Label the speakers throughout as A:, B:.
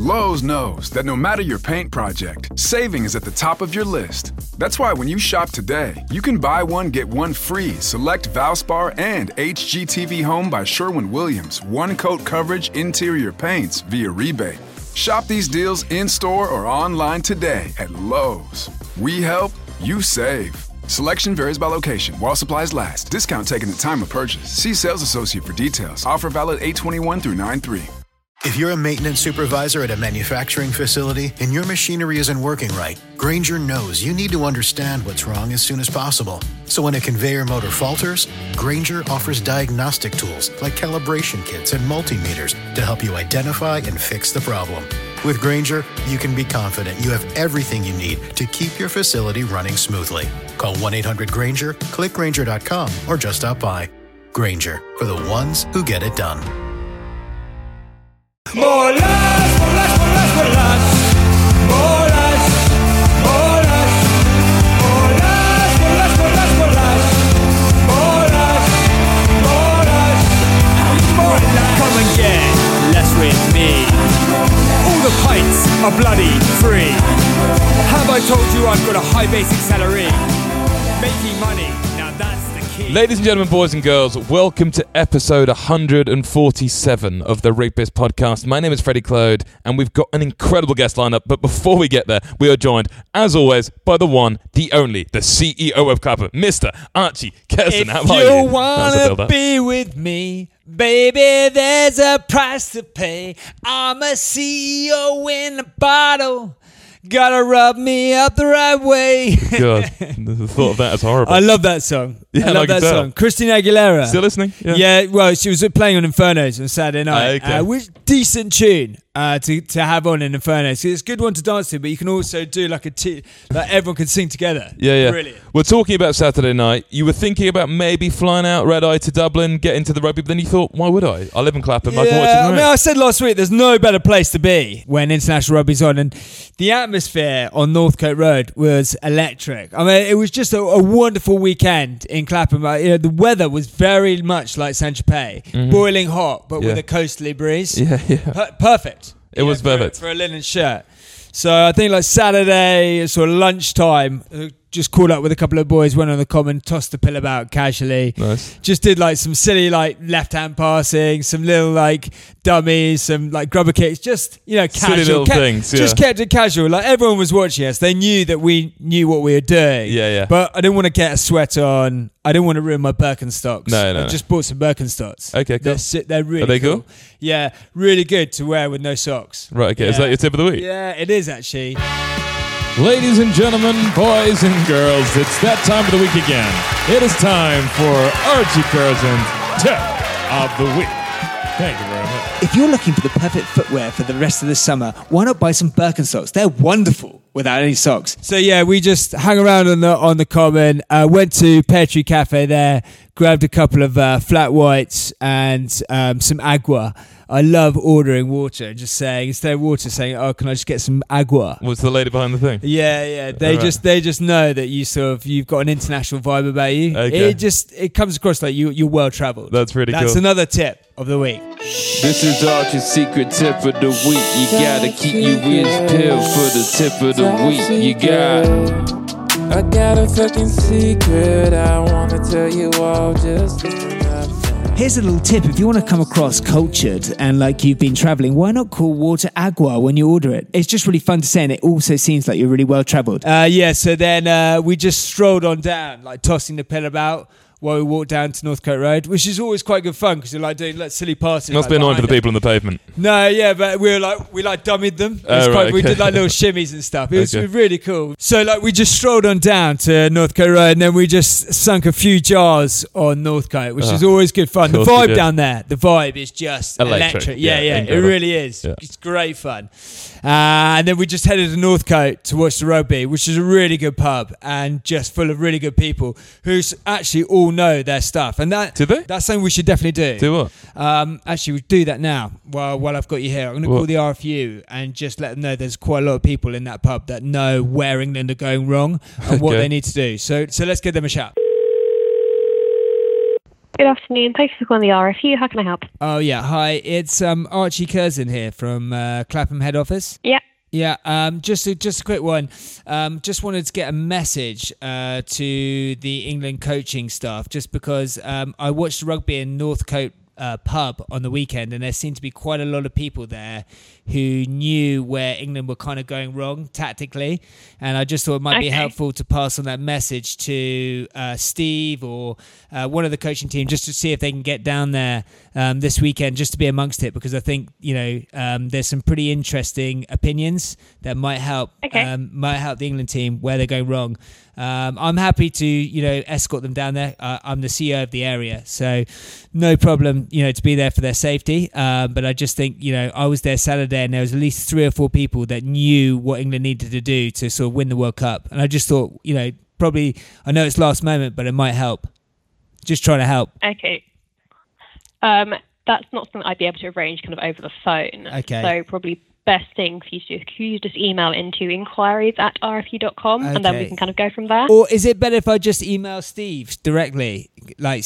A: Lowe's knows that no matter your paint project, saving is at the top of your list. That's why when you shop today, you can buy one, get one free select Valspar and HGTV Home by Sherwin-Williams one-coat coverage interior paints via rebate. Shop these deals in-store or online today at Lowe's. We help, you save. Selection varies by location. While supplies last. Discount taken at time of purchase. See sales associate for details. Offer valid 8/21 through 9/3.
B: If you're a maintenance supervisor at a manufacturing facility and your machinery isn't working right, Grainger knows you need to understand what's wrong as soon as possible. So when a conveyor motor falters, Grainger offers diagnostic tools like calibration kits and multimeters to help you identify and fix the problem. With Grainger, you can be confident you have everything you need to keep your facility running smoothly. Call 1-800-GRAINGER, click Grainger.com, or just stop by. Grainger, for the ones who get it done.
C: Bolas, bolas, bolas, bolas. Bolas, bolas. Bolas, bolas, bolas, bolas. Bolas, bolas. Bolas. Come and get less with me. All the pints are bloody free. Have I told you I've got a high basic salary? Making money, now that's the key.
D: Ladies and gentlemen, boys and girls, welcome to episode 147 of the Rig Biz podcast. My name is Freddie Claude, and we've got an incredible guest lineup. But before we get there, we are joined, as always, by the one, the only, the CEO of Clapper, Mr. Archie Kesson. How are you?
C: If you wanna be with me, baby, there's a price to pay. I'm a CEO in a bottle. Gotta rub me up the right way.
D: God, the thought of that is horrible.
C: I love that song.
D: Yeah,
C: I love that song. Christina Aguilera.
D: Still listening?
C: Yeah, well, she was playing on Infernos on Saturday night.
D: Okay.
C: Which decent tune to have on in Infernos. It's a good one to dance to, but you can also do like like everyone can sing together.
D: Yeah.
C: Brilliant.
D: We're talking about Saturday night. You were thinking about maybe flying out red eye to Dublin, getting to the rugby, but then you thought, why would I? I live in Clapham. I can watch it
C: I
D: from
C: mean,
D: here.
C: I said last week, there's no better place to be when international rugby's on, and the atmosphere on Northcote Road was electric. I mean, it was just a wonderful weekend in Clapham. The weather was very much like Saint-Tropez, boiling hot, but with a coastly breeze.
D: Yeah.
C: Perfect.
D: It was perfect.
C: For a linen shirt. So I think like Saturday, sort of lunchtime, just called up with a couple of boys, went on the common, tossed the pill about casually.
D: Nice.
C: Just did like some silly like left-hand passing, some little like dummies, some like grubber kicks, just, casual.
D: Silly little things,
C: Just kept it casual. Like everyone was watching us. They knew that we knew what we were doing.
D: Yeah.
C: But I didn't want to get a sweat on. I didn't want to ruin my Birkenstocks.
D: No.
C: I just bought some Birkenstocks.
D: Okay, cool.
C: They're really
D: Are they cool?
C: Yeah, really good to wear with no socks.
D: Right, okay.
C: Yeah.
D: Is that your tip of the week?
C: Yeah, it is actually.
E: Ladies and gentlemen, boys and girls, it's that time of the week again. It is time for Archie Kerson's Tip of the Week. Thank you very much.
C: If you're looking for the perfect footwear for the rest of the summer, why not buy some Birkenstocks? They're wonderful without any socks. So yeah, we just hung around on the common, went to Pear Tree Cafe there, grabbed a couple of flat whites and some agua. I love ordering water and just saying, instead of water, saying, "Oh, can I just get some agua?"
D: What's the lady behind the thing?
C: Yeah. They just know that you've got an international vibe about you.
D: Okay.
C: It comes across like you're well travelled.
D: That's really cool.
C: That's another tip of the week.
F: This is Archie's secret tip of the week. You gotta keep your ears peeled for the tip of the week. You got. I got a fucking secret I wanna tell you all, just listen up.
C: Here's a little tip. If you want to come across cultured and like you've been travelling, why not call water agua when you order it? It's just really fun to say, and it also seems like you're really well travelled. So then we just strolled on down, like tossing the pill about while we walked down to Northcote Road, which is always quite good fun because you're like doing like silly passes.
D: Must be annoying for the people on the pavement.
C: No, yeah, but we dummied them. We did like little shimmies and stuff. It was really cool. So like we just strolled on down to Northcote Road, and then we just sunk a few jars on Northcote, which is always good fun. The vibe down there, the vibe is just electric. Yeah, it really is.
D: Yeah.
C: It's great fun. And then we just headed to Northcote to watch the rugby, which is a really good pub and just full of really good people who actually all know their stuff. And that's something we should definitely do.
D: Do what?
C: Actually, we do that now while I've got you here. I'm going to call the RFU and just let them know there's quite a lot of people in that pub that know where England are going wrong and what they need to do. So let's give them a shout.
G: Good afternoon. Thanks for calling the RFU. How can I help?
C: Oh, yeah. Hi, it's Archie Curzon here from Clapham head office.
G: Yeah.
C: Yeah, just a quick one. Just wanted to get a message to the England coaching staff, just because I watched rugby in Northcote pub on the weekend, and there seemed to be quite a lot of people there who knew where England were kind of going wrong tactically, and I just thought it might be helpful to pass on that message to Steve or one of the coaching team, just to see if they can get down there this weekend, just to be amongst it, because I think there's some pretty interesting opinions that might help the England team where they're going wrong. I'm happy to escort them down there. I'm the CEO of the area, so no problem to be there for their safety. But I just think I was there Saturday, and there was at least 3 or 4 people that knew what England needed to do to sort of win the World Cup. And I just thought, probably, I know it's last moment, but it might help. Just trying to help.
G: Okay. That's not something I'd be able to arrange kind of over the phone.
C: Okay.
G: So probably best thing for you to do is you just email into inquiries@rfu.com, and then we can kind of go from there.
C: Or is it better if I just email Steve directly, like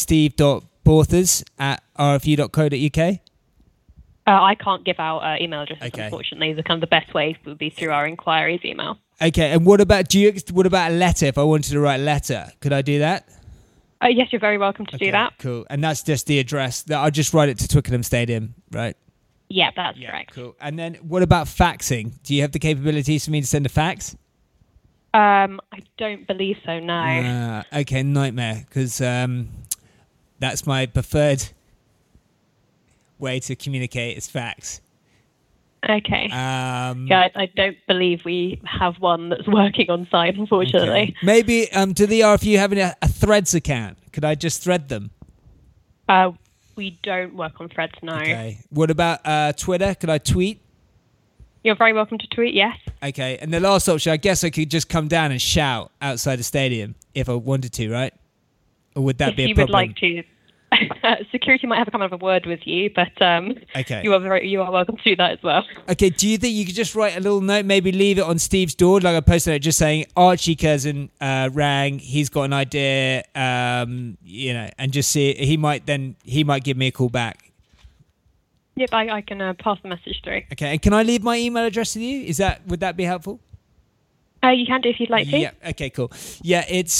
C: steve.borthers@rfu.co.uk?
G: I can't give out email addresses, unfortunately. The kind of the best way would be through our inquiries email.
C: Okay, and what about a letter? If I wanted to write a letter, could I do that?
G: Yes, you're very welcome to do that.
C: Cool. And that's just the address. I'll just write it to Twickenham Stadium, right?
G: Yeah, that's correct.
C: Cool. And then what about faxing? Do you have the capabilities for me to send a fax?
G: I don't believe so, no.
C: Okay, nightmare, because that's my preferred way to communicate is fax.
G: Okay. Yeah, I don't believe we have one that's working on site, unfortunately.
C: Okay. Maybe do the RFU have a Threads account? Could I just thread them?
G: We don't work on Threads, no.
C: Okay. What about Twitter? Could I tweet?
G: You're very welcome to tweet, yes.
C: Okay. And the last option, I guess I could just come down and shout outside the stadium if I wanted to, right? Or would that be a problem?
G: If you would like to. Security might have to come have a word with you, but you are welcome to do that as well.
C: Okay, do you think you could just write a little note, maybe leave it on Steve's door, like a post-it note just saying, Archie Curzon rang, he's got an idea, and just see, he might give me a call back.
G: Yep, I can pass the message through.
C: Okay, and can I leave my email address with you? Would that be helpful?
G: You can do if you'd like to.
C: Yeah, okay, cool. Yeah, it's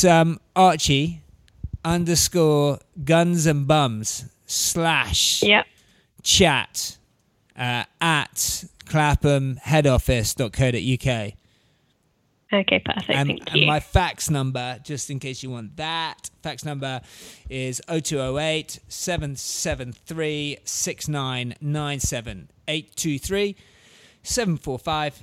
C: Archie_guns_and_bums/chat at claphamheadoffice.co.uk.
G: Okay, perfect. Thank you.
C: And my fax number, just in case you want that, fax number is 0208 773 6997 823 745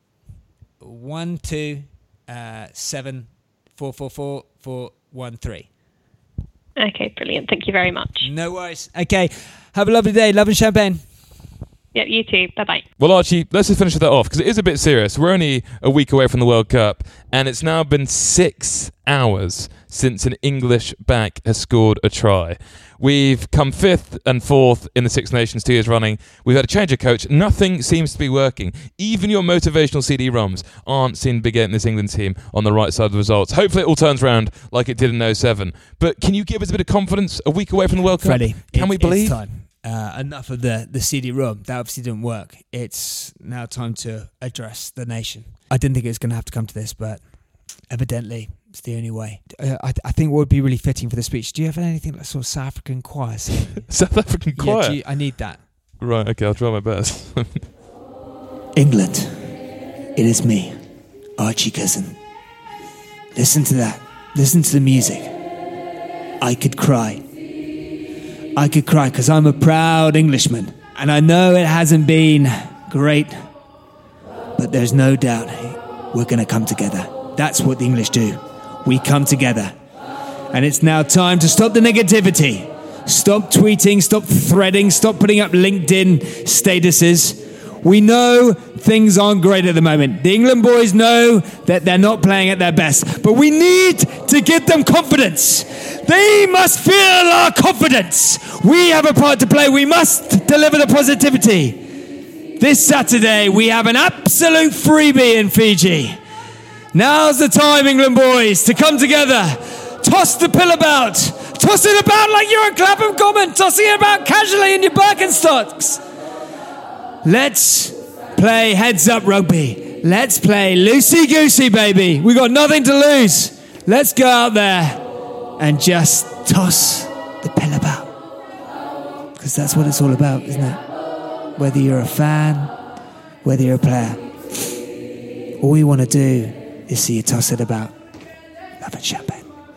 C: 127 444 413.
G: Okay, brilliant. Thank you very much.
C: No worries. Okay, have a lovely day. Love and champagne.
G: Yeah, you too. Bye-bye.
D: Well, Archie, let's just finish with that off, because it is a bit serious. We're only a week away from the World Cup, and it's now been 6 hours since an English back has scored a try. We've come 5th and 4th in the Six Nations 2 years running. We've had a change of coach. Nothing seems to be working. Even your motivational CD-ROMs aren't seen to be getting this England team on the right side of the results. Hopefully it all turns around like it did in 07. But can you give us a bit of confidence a week away from the World Cup?
C: Freddie,
D: can we believe?
C: It's time. Enough of the CD-ROM. That obviously didn't work. It's now time to address the nation. I didn't think it was going to have to come to this, but evidently it's the only way. I think what would be really fitting for the speech, do you have anything like sort of South African choir singing?
D: South African choir?
C: Yeah, I need that.
D: Right, okay, I'll try my best.
C: England, it is me, Archie Curzon. Listen to that. Listen to the music. I could cry. I could cry because I'm a proud Englishman. And I know it hasn't been great, but there's no doubt we're going to come together. That's what the English do. We come together. And it's now time to stop the negativity. Stop tweeting, stop threading, stop putting up LinkedIn statuses. We know things aren't great at the moment. The England boys know that they're not playing at their best. But we need to give them confidence. They must feel our confidence. We have a part to play. We must deliver the positivity. This Saturday, we have an absolute freebie in Fiji. Now's the time, England boys, to come together. Toss the pill about. Toss it about like you're a Clapham Common, tossing it about casually in your Birkenstocks. Let's play heads up rugby. Let's play loosey-goosey, baby. We got nothing to lose. Let's go out there and just toss the pill about. Because that's what it's all about, isn't it? Whether you're a fan, whether you're a player. All we want to do is see you toss it about. Love and champagne.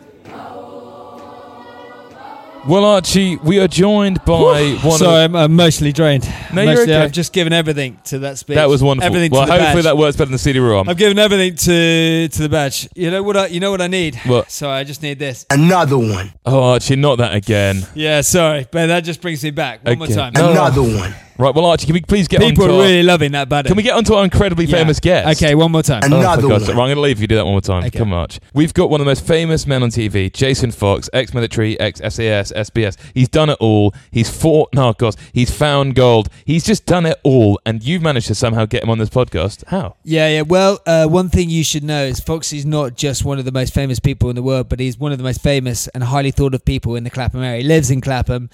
D: Well, Archie, we are joined by one
C: Sorry, I'm emotionally drained.
D: No, you're okay.
C: I've just given everything to that speech.
D: That was wonderful.
C: Everything
D: well,
C: to the
D: hopefully
C: badge.
D: that works better than the CD-ROM.
C: I've given everything to the badge. You know what I need?
D: What?
C: Sorry, I just need this.
H: Another one.
D: Oh, Archie, not that again.
C: Yeah, sorry, but that just brings me back. One more
D: Okay.
C: time.
D: No.
H: Another one.
D: Right, well, Archie, can we please get
C: People
D: on to
C: are really loving that banner.
D: Can we get on to our incredibly famous guest?
C: Okay, one more time.
H: Another
D: for God's sake.
H: one.
D: Right, I'm going to leave if you do that one more time.
C: Okay.
D: Come on, Arch. We've got one of the most famous men on TV, Jason Fox, ex-military, ex-SAS, SBS. He's done it all. He's fought Narcos. He's found gold. He's just done it all, and you've managed to somehow get him on this podcast. How?
C: Yeah. Well, one thing you should know is Foxy's not just one of the most famous people in the world, but he's one of the most famous and highly thought of people in the Clapham area. He lives in Clapham,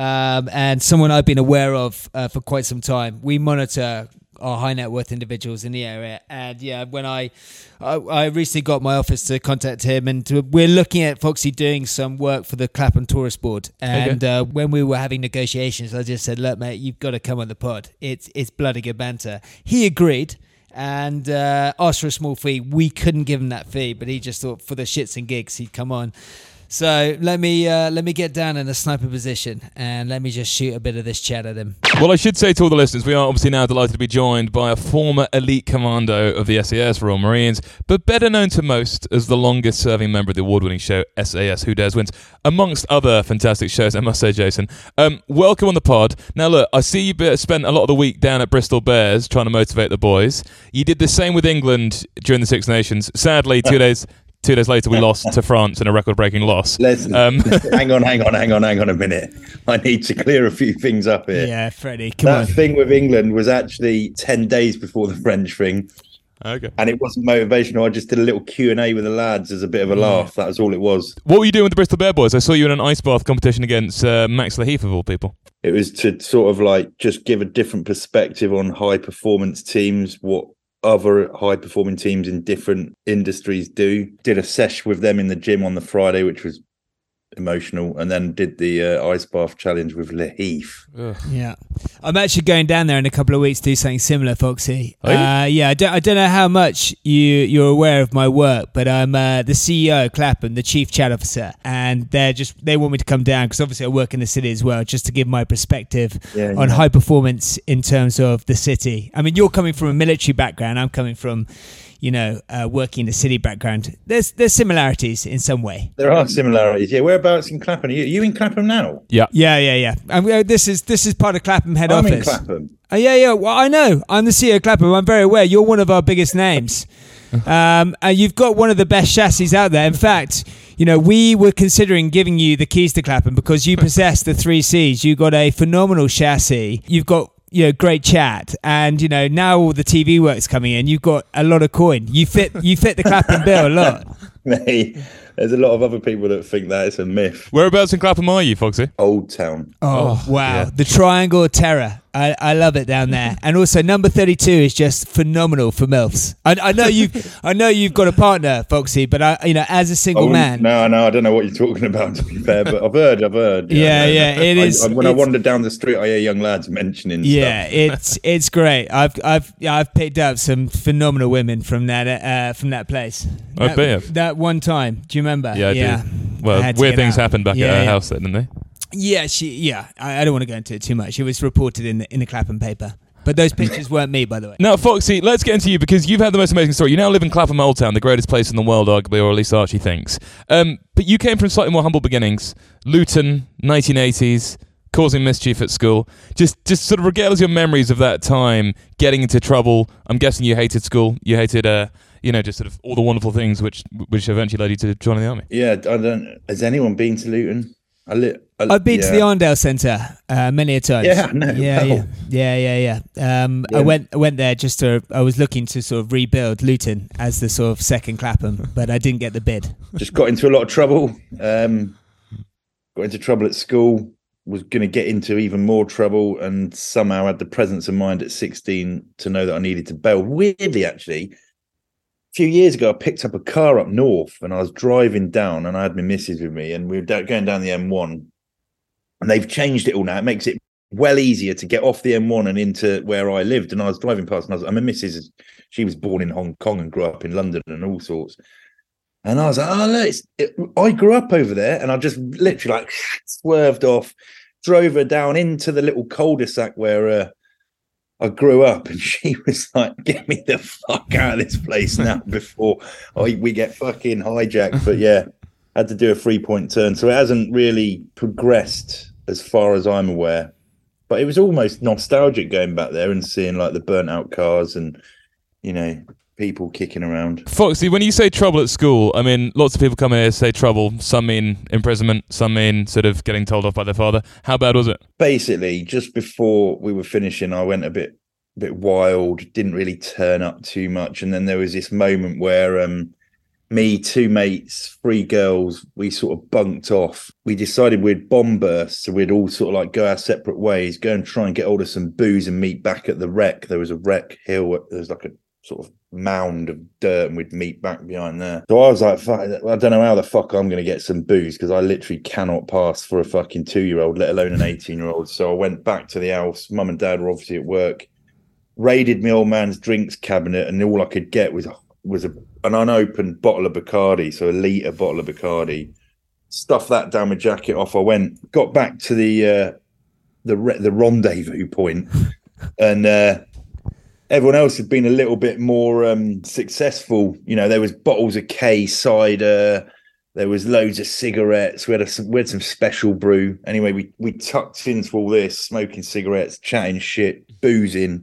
C: and someone I've been aware of for quite some time. We monitor our high net worth individuals in the area, and yeah, when I recently got my office to contact him, and we're looking at Foxy doing some work for the Clapham Tourist Board. And when we were having negotiations, I just said, "Look, mate, you've got to come on the pod. It's bloody good banter." He agreed and asked for a small fee. We couldn't give him that fee, but he just thought for the shits and gigs he'd come on. So let me get down in a sniper position and let me just shoot a bit of this chat at him.
D: Well, I should say to all the listeners, we are obviously now delighted to be joined by a former elite commando of the SAS Royal Marines, but better known to most as the longest-serving member of the award-winning show SAS Who Dares Wins, amongst other fantastic shows, I must say, Jason. Welcome on the pod. Now, look, I see you spent a lot of the week down at Bristol Bears trying to motivate the boys. You did the same with England during the Six Nations. Sadly, 2 days later, we lost to France in a record-breaking loss.
I: Listen, hang on a minute. I need to clear a few things up here.
C: Yeah, Freddie, come on.
I: That thing with England was actually 10 days before the French thing.
D: Okay.
I: And it wasn't motivational. I just did a little Q&A with the lads as a bit of a laugh. That was all it was.
D: What were you doing with the Bristol Bear boys? I saw you in an ice bath competition against Max Laheath, of all people.
I: It was to sort of like just give a different perspective on high-performance teams, what other high-performing teams in different industries do. Did a sesh with them in the gym on the Friday, which was emotional, and then did the ice bath challenge with Laheath.
C: Yeah, I'm actually going down there in a couple of weeks to do something similar, Foxy.
D: Are you?
C: Yeah, I don't know how much you're aware of my work, but I'm the CEO of Clapham, the Chief Chat Officer, and they want me to come down because obviously I work in the city as well, just to give my perspective on high performance in terms of the city. I mean, you're coming from a military background, I'm coming from working in the city background. There's similarities in some way.
I: There are similarities. Yeah, whereabouts in Clapham? Are you in Clapham now?
D: Yeah.
C: Yeah. This is part of Clapham head
I: I'm
C: office.
I: in Clapham.
C: Yeah. Well, I know. I'm the CEO of Clapham. I'm very aware. You're one of our biggest names. And you've got one of the best chassis out there. In fact, we were considering giving you the keys to Clapham because you possess the 3 Cs. You've got a phenomenal chassis. You've got great chat, and now all the TV work's coming in. You've got a lot of coin. You fit the Clapham bill a lot.
I: Mate, there's a lot of other people that think that it's a myth.
D: Whereabouts in Clapham are you, Foxy?
I: Old Town.
C: Oh wow,
D: yeah.
C: The Triangle of Terror. I love it down there. And also number 32 is just phenomenal for MILFs. I know you've got a partner, Foxy, but as a single man.
I: No, I don't know what you're talking about, to be fair, but I've heard.
C: Yeah, it is.
I: When I wander down the street, I hear young lads mentioning stuff.
C: It's great. I've picked up some phenomenal women from that place.
D: I bet.
C: That one time. Do you remember?
D: Yeah, I do. Well, weird things happened back at her house then, didn't they?
C: Yeah, I don't want to go into it too much. It was reported in the Clapham paper. But those pictures weren't me, by the way.
D: Now, Foxy, let's get into you because you've had the most amazing story. You now live in Clapham Old Town, the greatest place in the world, arguably, or at least Archie thinks. But you came from slightly more humble beginnings. Luton, 1980s, causing mischief at school. Just sort of regale us your memories of that time, getting into trouble. I'm guessing you hated school. You hated, just sort of all the wonderful things which eventually led you to joining the army.
I: Yeah, has anyone been to Luton?
C: I've been to the Arndale Centre many a time.
I: Yeah, I know.
C: Yeah. I went there I was looking to sort of rebuild Luton as the sort of second Clapham, but I didn't get the bid.
I: Just got into a lot of trouble. got into trouble at school, was going to get into even more trouble, and somehow had the presence of mind at 16 to know that I needed to bail. Weirdly, actually, a few years ago, I picked up a car up north and I was driving down and I had my missus with me and we were going down the M1 and they've changed it all now. It makes it well easier to get off the M1 and into where I lived. And I was driving past and my missus, she was born in Hong Kong and grew up in London and all sorts. And I was like, oh, look, I grew up over there. And I just literally like swerved off, drove her down into the little cul-de-sac where I grew up, and she was like, get me the fuck out of this place now before we get fucking hijacked. But yeah, had to do a 3-point turn. So it hasn't really progressed as far as I'm aware. But it was almost nostalgic going back there and seeing like the burnt out cars and, you know, people kicking around.
D: Foxy, when you say trouble at school, I mean, lots of people come here say trouble. Some mean imprisonment, some mean sort of getting told off by their father. How bad was it?
I: Basically, just before we were finishing, I went a bit wild, didn't really turn up too much. And then there was this moment where me, 2 mates, 3 girls, we sort of bunked off. We decided we'd bomb burst, so we'd all sort of like go our separate ways, go and try and get hold of some booze and meet back at the wreck. There was a wreck hill, there was like a sort of mound of dirt, and we'd meet back behind there. So I was like, fuck, I don't know how the fuck I'm going to get some booze, because I literally cannot pass for a fucking 2-year-old, let alone an 18-year-old. So I went back to the house. Mum and dad were obviously at work, raided my old man's drinks cabinet, and all I could get was an unopened bottle of Bacardi, so a litre bottle of Bacardi. Stuffed that down my jacket, off I went. Got back to the rendezvous point, and everyone else had been a little bit more successful. You know, there was bottles of K cider, there was loads of cigarettes. We had some special brew. Anyway, we tucked into all this, smoking cigarettes, chatting shit, boozing,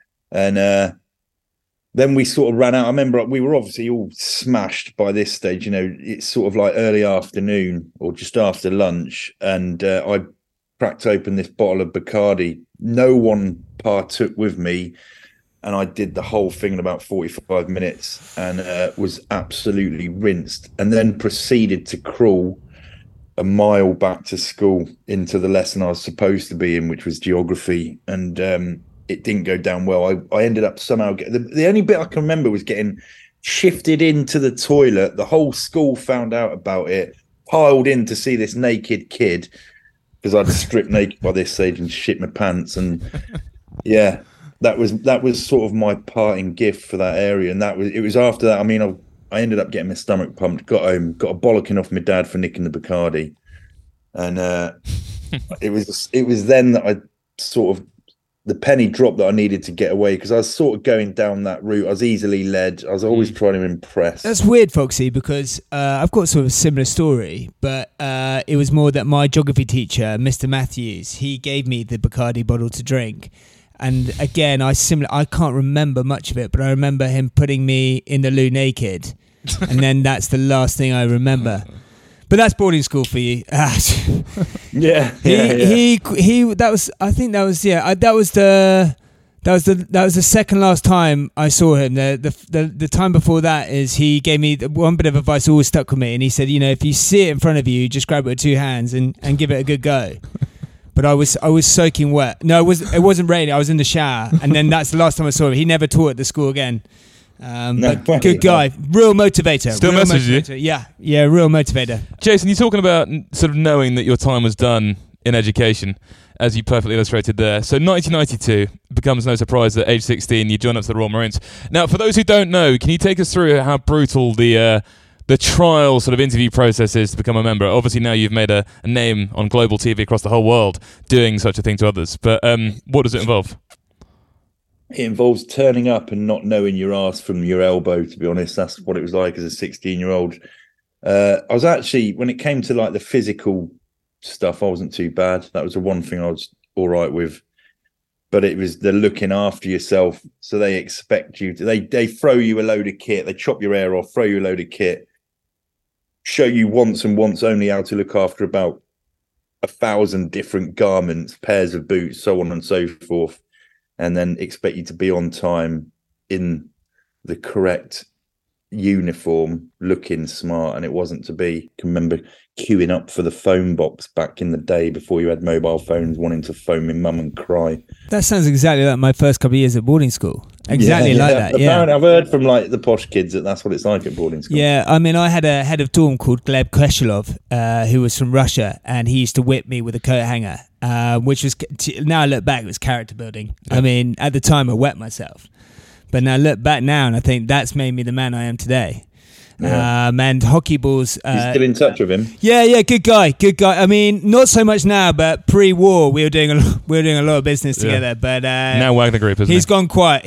I: and then we sort of ran out. I remember we were obviously all smashed by this stage. You know, it's sort of like early afternoon or just after lunch, and I cracked open this bottle of Bacardi. No one partook with me. And I did the whole thing in about 45 minutes and was absolutely rinsed, and then proceeded to crawl a mile back to school into the lesson I was supposed to be in, which was geography. And it didn't go down well. I ended up somehow the only bit I can remember was getting shifted into the toilet. The whole school found out about it, piled in to see this naked kid, because I'd stripped naked by this stage and shit my pants. And yeah. That was sort of my parting gift for that area, and it was after that. I mean, I ended up getting my stomach pumped, got home, got a bollocking off my dad for nicking the Bacardi, and it was then that I sort of the penny dropped that I needed to get away, because I was sort of going down that route. I was easily led. I was always trying to impress.
H: That's weird, Foxy, because I've got sort of a similar story, but it was more that my geography teacher, Mr. Matthews, he gave me the Bacardi bottle to drink. And again, I can't remember much of it, but I remember him putting me in the loo naked, and then that's the last thing I remember. But that's boarding school for you.
I: Yeah.
H: He. That was. I think that was. Yeah. That was the second last time I saw him. The time before that is he gave me one bit of advice always stuck with me, and he said, you know, if you see it in front of you, just grab it with 2 hands and give it a good go. But I was soaking wet. No, it wasn't raining. I was in the shower, and then that's the last time I saw him. He never taught at the school again. But good guy, real motivator.
D: Still messages you?
H: Yeah, real motivator.
D: Jason, you're talking about sort of knowing that your time was done in education, as you perfectly illustrated there. So 1992 becomes no surprise that at age 16 you join up to the Royal Marines. Now, for those who don't know, can you take us through how brutal the trial sort of interview process is to become a member? Obviously now you've made a name on global TV across the whole world doing such a thing to others, but what does it involve?
I: It involves turning up and not knowing your arse from your elbow, to be honest. That's what it was like as a 16-year-old. I was actually, when it came to like the physical stuff, I wasn't too bad. That was the one thing I was all right with. But it was the looking after yourself. So they expect you to, they throw you a load of kit, they chop your hair off, throw you a load of kit, show you once and once only how to look after about 1,000 different garments, pairs of boots, so on and so forth, and then expect you to be on time in the correct uniform, looking smart, and it wasn't to be. I can remember queuing up for the phone box back in the day before you had mobile phones, wanting to phone my mum and cry.
H: That sounds exactly like my first couple of years at boarding school. Exactly like that. Yeah,
I: I've heard from like the posh kids that that's what it's like at boarding school.
H: Yeah, I mean, I had a head of dorm called Gleb Kreshelov, who was from Russia, and he used to whip me with a coat hanger, which was, now I look back, it was character building. Yeah. I mean, at the time I wet myself, but now I look back now and I think that's made me the man I am today. Yeah. And hockey balls.
I: You still in touch with him?
H: Yeah, good guy. I mean, not so much now, but pre-war we were doing a lot of business together. But
D: now Wagner Group, isn't
H: He's gone quiet.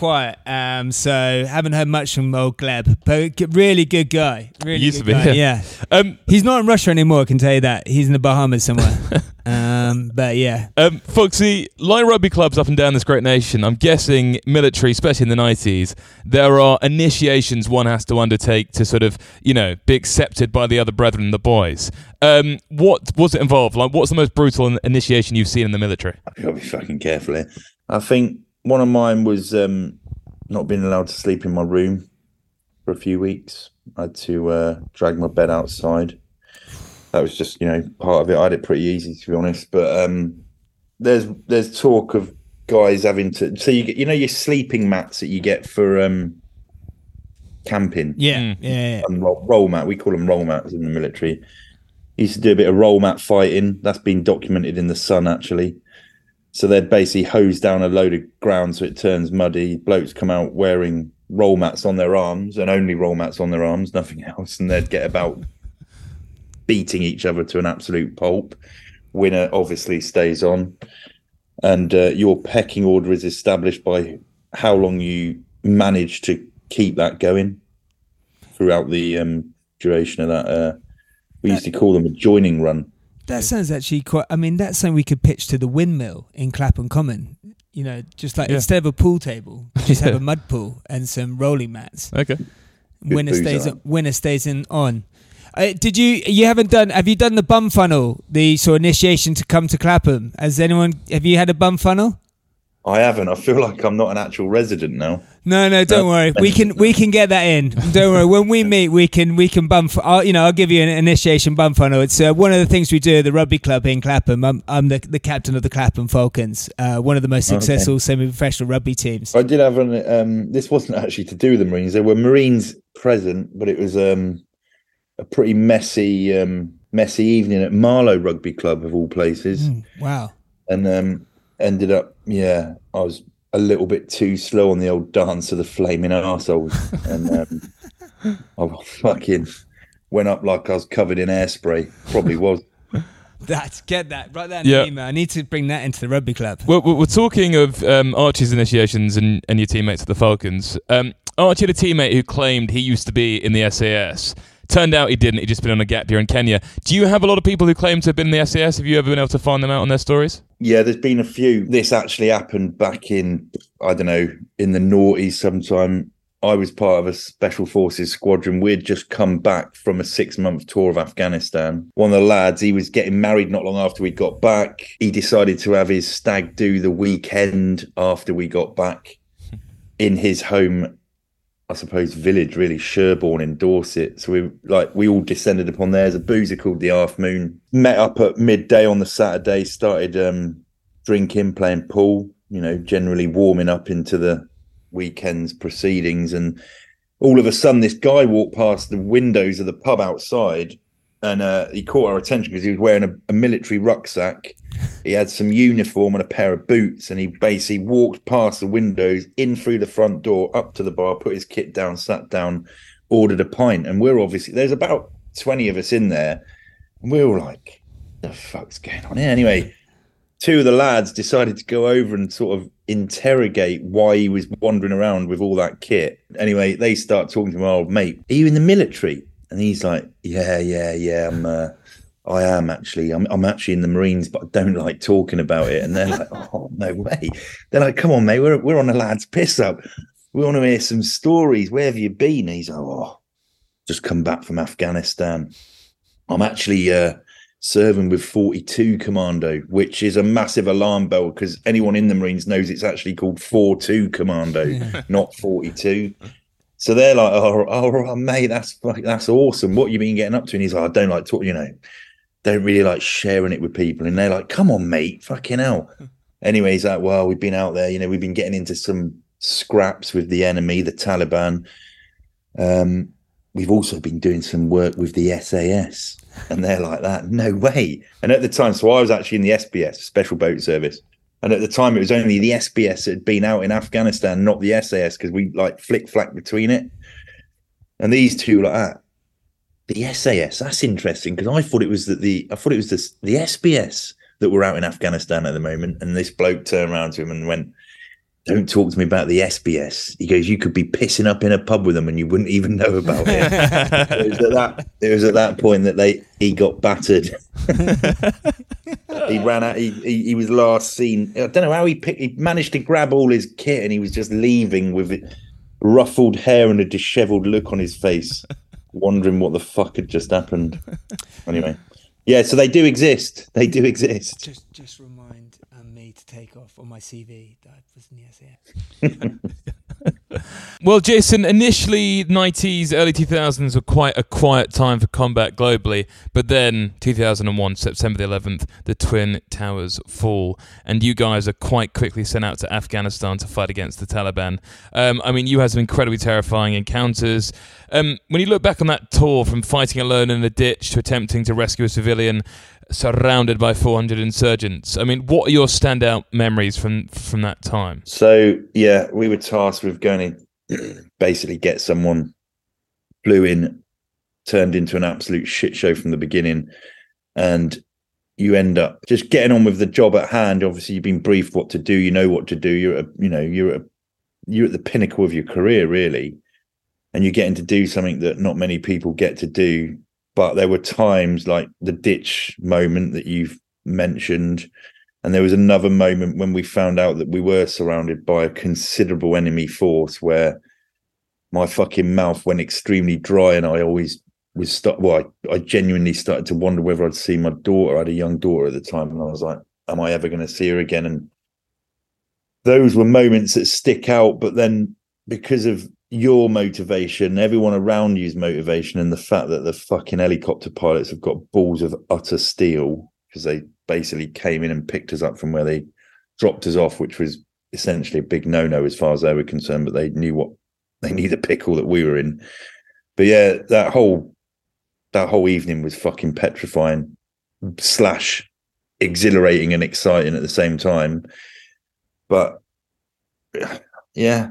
H: So haven't heard much from old Gleb, but really good guy. Really
D: he used
H: good
D: to be.
H: Guy. Yeah. He's not in Russia anymore. I can tell you that. He's in the Bahamas somewhere. But yeah.
D: Foxy, like rugby clubs up and down this great nation, I'm guessing military, especially in the 90s, there are initiations one has to undertake to sort of, be accepted by the other brethren, the boys. What was it involved? Like, what's the most brutal initiation you've seen in the military?
I: I've got to be fucking careful here. I think one of mine was not being allowed to sleep in my room for a few weeks. I had to drag my bed outside. That was just, part of it. I had it pretty easy, to be honest. But there's talk of guys having to. So you get, your sleeping mats that you get for camping.
H: Yeah.
I: And roll mat. We call them roll mats in the military. Used to do a bit of roll mat fighting. That's been documented in the Sun, actually. So they'd basically hose down a load of ground so it turns muddy. Blokes come out wearing roll mats on their arms, and only roll mats on their arms, nothing else, and they'd get about beating each other to an absolute pulp. Winner obviously stays on, and your pecking order is established by how long you manage to keep that going throughout the duration of that. We used to call them a joining run.
H: That sounds actually quite. I mean, that's something we could pitch to the windmill in Clapham Common. Just like instead of a pool table, just have a mud pool and some rolling mats.
D: Okay.
H: Winner stays on. Have you done the bum funnel, the sort of initiation to come to Clapham? Have you had a bum funnel?
I: I haven't. I feel like I'm not an actual resident now.
H: No, don't worry. We can get that in. Don't worry. When we meet, we can bum. I'll give you an initiation bum funnel. It's one of the things we do at the rugby club in Clapham. I'm the captain of the Clapham Falcons, one of the most successful semi-professional rugby teams.
I: I did have this wasn't actually to do with the Marines. There were Marines present, but it was a pretty messy evening at Marlow Rugby Club of all places.
H: Wow.
I: And ended up, I was a little bit too slow on the old dance of the flaming arseholes. And I fucking went up like I was covered in airspray. Probably was.
H: Get that. Write that in the email. I need to bring that into the rugby club.
D: Well, we're talking of Archie's initiations and your teammates at the Falcons. Archie had a teammate who claimed he used to be in the SAS. Turned out he didn't. He'd just been on a gap year in Kenya. Do you have a lot of people who claim to have been in the SAS? Have you ever been able to find them out on their stories?
I: Yeah, there's been a few. This actually happened back in, I don't know, in the noughties sometime. I was part of a special forces squadron. We'd just come back from a 6-month tour of Afghanistan. One of the lads, he was getting married not long after we got back. He decided to have his stag do the weekend after we got back in his home, I suppose, village, really, Sherborne in Dorset. So we all descended upon there. There's a boozer called the Half Moon. Met up at midday on the Saturday, started drinking, playing pool, generally warming up into the weekend's proceedings. And all of a sudden, this guy walked past the windows of the pub outside, and he caught our attention because he was wearing a military rucksack. He had some uniform and a pair of boots, and he basically walked past the windows, in through the front door, up to the bar, put his kit down, sat down, ordered a pint. And there's about 20 of us in there, and we were like, the fuck's going on here? Anyway, two of the lads decided to go over and sort of interrogate why he was wandering around with all that kit. Anyway, they start talking to my old mate. Are you in the military? And he's like, yeah, I am actually. I'm actually in the Marines, but I don't like talking about it. And they're like, oh, no way. They're like, come on, mate, we're on a lad's piss up. We want to hear some stories. Where have you been? And he's like, just come back from Afghanistan. I'm actually serving with 42 Commando, which is a massive alarm bell because anyone in the Marines knows it's actually called 42 Commando, not 42. So they're like, oh, mate, that's awesome. What you been getting up to? And he's like, I don't like talking, don't really like sharing it with people. And they're like, come on, mate, fucking hell. Anyway, he's like, well, we've been out there, we've been getting into some scraps with the enemy, the Taliban. We've also been doing some work with the SAS. And they're like that. No way. And at the time, so I was actually in the SBS, Special Boat Service. And at the time, it was only the SBS that had been out in Afghanistan, not the SAS, because we like flick-flack between it. And these two like that. The SAS, that's interesting, because I thought it was the SBS that were out in Afghanistan at the moment. And this bloke turned around to him and went, don't talk to me about the SBS. He goes, you could be pissing up in a pub with them and you wouldn't even know about it. It was at that point that he got battered. He ran out. He was last seen. I don't know how he managed to grab all his kit and he was just leaving with ruffled hair and a dishevelled look on his face, wondering what the fuck had just happened. Anyway, yeah. So they do exist. They do exist.
H: Just remind me to take off on my CV that I was in the SAS.
D: Well, Jason, initially 90s, early 2000s were quite a quiet time for combat globally, but then 2001, September the 11th, the Twin Towers fall, and you guys are quite quickly sent out to Afghanistan to fight against the Taliban. I mean, you had some incredibly terrifying encounters. When you look back on that tour, from fighting alone in a ditch to attempting to rescue a civilian surrounded by 400 insurgents, I mean, what are your standout memories from that time?
I: So, yeah, we were tasked with going to basically get someone, flew in, turned into an absolute shit show from the beginning, and you end up just getting on with the job at hand. Obviously, you've been briefed what to do, you know what to do. You're at the pinnacle of your career, really, and you're getting to do something that not many people get to do. But there were times like the ditch moment that you've mentioned, and there was another moment when we found out that we were surrounded by a considerable enemy force, where my fucking mouth went extremely dry, and I always was I genuinely started to wonder whether I'd see my daughter. I had a young daughter at the time, and I was like, am I ever going to see her again? And those were moments that stick out. But then, because of your motivation, everyone around you's motivation, and the fact that the fucking helicopter pilots have got balls of utter steel, because they basically came in and picked us up from where they dropped us off, which was essentially a big no-no as far as they were concerned, but they knew the pickle that we were in. But yeah, that whole evening was fucking petrifying / exhilarating and exciting at the same time. But yeah,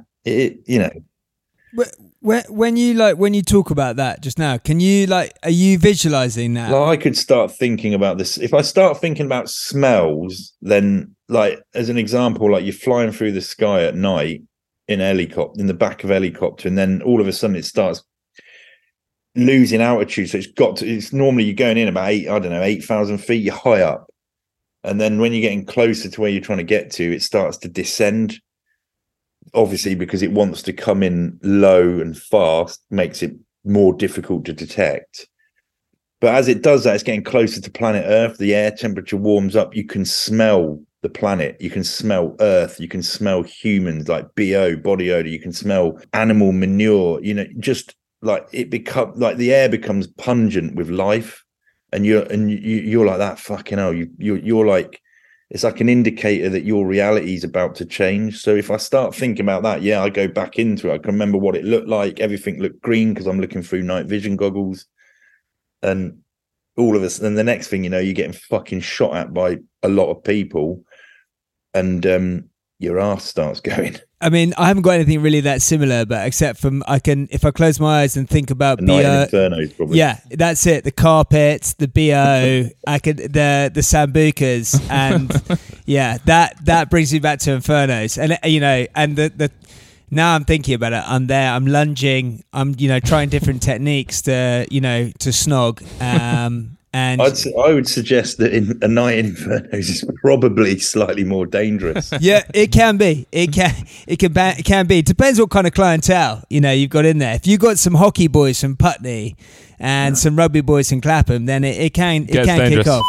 H: When you talk about that just now, are you visualizing that?
I: Well, I could start thinking about this. If I start thinking about smells, then, like, as an example, like you're flying through the sky at night in the back of a helicopter, and then all of a sudden it starts losing altitude. So it's normally you're going in about 8,000 feet, you're high up. And then when you're getting closer to where you're trying to get to, it starts to descend. Obviously, because it wants to come in low and fast, makes it more difficult to detect. But as it does that, it's getting closer to planet Earth. The air temperature warms up. You can smell the planet. You can smell Earth. You can smell humans, like BO, body odor. You can smell animal manure. Just like the air becomes pungent with life, and you're like that. Fucking hell, you're like. It's like an indicator that your reality is about to change. So if I start thinking about that, yeah, I go back into it. I can remember what it looked like. Everything looked green because I'm looking through night vision goggles. And all of us, and the next thing you know, you're getting fucking shot at by a lot of people, and your ass starts going.
H: I mean, I haven't got anything really that similar, but except from if I close my eyes and think about
I: BO, Infernos, probably.
H: Yeah, that's it. The carpets, the BO, the sambucas, and yeah, that brings me back to Infernos, and and the now I'm thinking about it. I'm there. I'm lunging. I'm trying different techniques to snog. And
I: I would suggest that a night in Infernos is probably slightly more dangerous.
H: Yeah, it can be. It can be. It depends what kind of clientele you've got in there. If you've got some hockey boys from Putney and some rugby boys from Clapham, then it can kick off.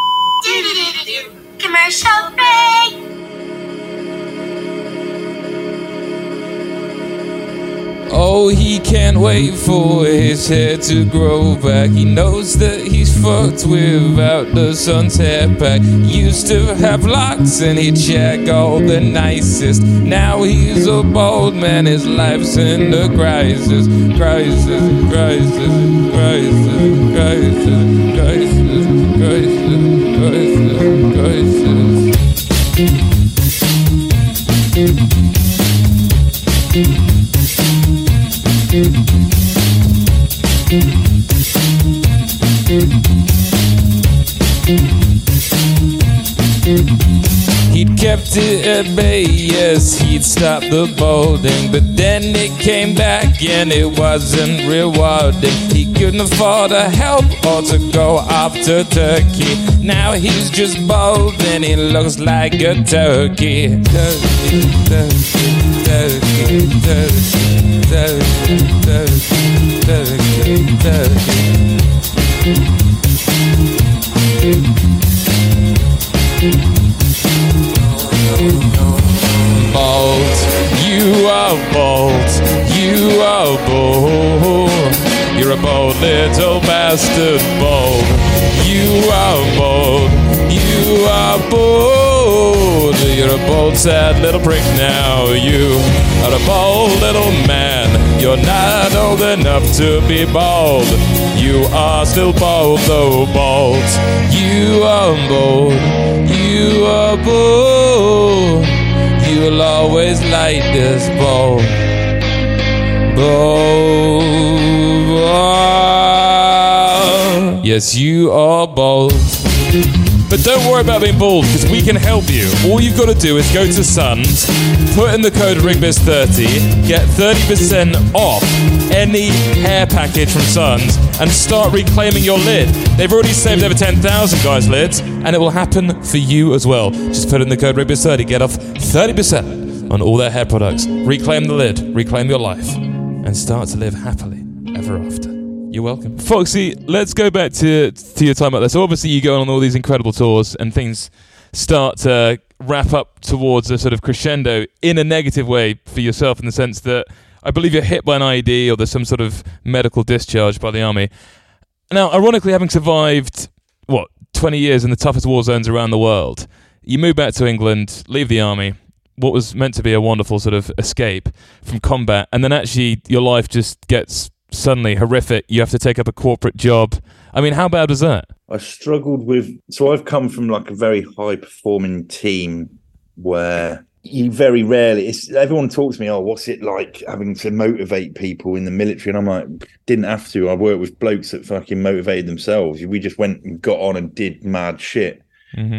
J: Commercial break.
F: No, he can't wait for his hair to grow back. He knows that he's fucked without the sun's hair pack. Used to have locks and he'd check all the nicest. Now he's a bald man, his life's in the crisis. Crisis, crisis, crisis, crisis, crisis, crisis, He'd kept it at bay, yes, he'd stopped the balding, but then it came back and it wasn't rewarding. He couldn't afford to help or to go off to Turkey. Now he's just bald and he looks like a turkey. Turkey, turkey, turkey, turkey, turkey, turkey, Bald, you are bald, you are bald. You're a bold little bastard, bald. You are bald, you are bald. You're a bold, sad little prick now. You are a bold little man. You're not old enough to be bald. You are still bald, though bald. You are bald, you are bald. You'll always like this bald. Bald. Yes, you are bald. But don't worry about being bald, because we can help you. All you've got to do is go to Suns, put in the code RIGBIZ30, get 30% off any hair package from Suns, and start reclaiming your lid. They've already saved over 10,000 guys' lids, and it will happen for you as well. Just put in the code RIGBIZ30, get off 30% on all their hair products. Reclaim the lid, reclaim your life, and start to live happily ever after. You're welcome. Foxy, let's go back to your time out there. So obviously you go on all these incredible tours and things start to wrap up towards a sort of crescendo in a negative way for yourself, in the sense that I believe you're hit by an IED or there's some sort of medical discharge by the army. Now, ironically, having survived, 20 years in the toughest war zones around the world, you move back to England, leave the army, what was meant to be a wonderful sort of escape from combat, and then actually your life just gets suddenly horrific. You have to take up a corporate job. I mean, how bad was that?
I: I struggled with... So I've come from like a very high-performing team where you very rarely... everyone talks to me, what's it like having to motivate people in the military? And I'm like, didn't have to. I worked with blokes that fucking motivated themselves. We just went and got on and did mad shit. Mm-hmm.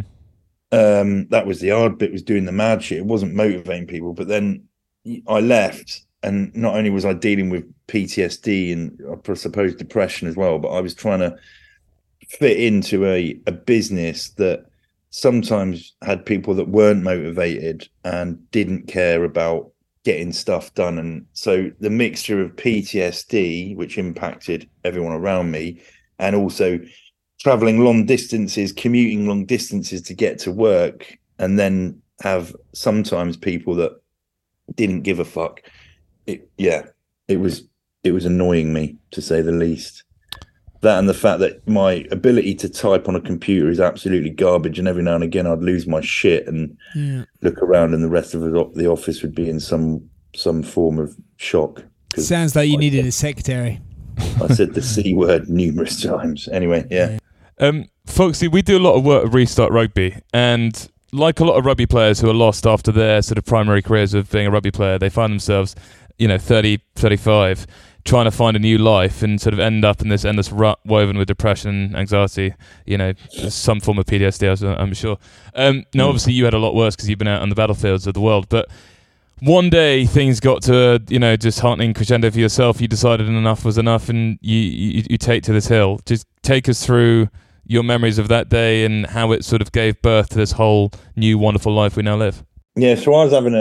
I: That was the hard bit, was doing the mad shit. It wasn't motivating people. But then I left, and not only was I dealing with PTSD and I suppose depression as well, but I was trying to fit into a business that sometimes had people that weren't motivated and didn't care about getting stuff done. And so the mixture of PTSD, which impacted everyone around me, and also traveling long distances, commuting long distances to get to work, and then have sometimes people that didn't give a fuck. It was annoying me, to say the least. That and the fact that my ability to type on a computer is absolutely garbage, and every now and again I'd lose my shit and look around and the rest of the office would be in some form of shock.
H: Sounds like you needed a secretary.
I: I said the C word numerous times. Anyway, yeah.
D: Foxy, we do a lot of work at Restart Rugby, and like a lot of rugby players who are lost after their sort of primary careers of being a rugby player, they find themselves 30, 35, trying to find a new life and sort of end up in this endless rut woven with depression, anxiety, some form of PTSD, I'm sure. Now, obviously, you had a lot worse because you've been out on the battlefields of the world, but one day things got to a, disheartening crescendo for yourself. You decided enough was enough and you take to this hill. Just take us through your memories of that day and how it sort of gave birth to this whole new, wonderful life we now live.
I: Yeah, so I was having